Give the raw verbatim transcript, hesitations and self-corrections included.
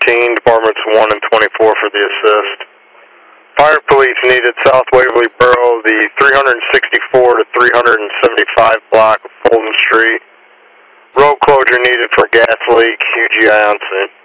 thirteen, Departments one and twenty-four for the assist. Fire police needed South Waverly Borough, the three sixty-four to three seventy-five block of Fulton Street. Road closure needed for gas leak, U G I on scene.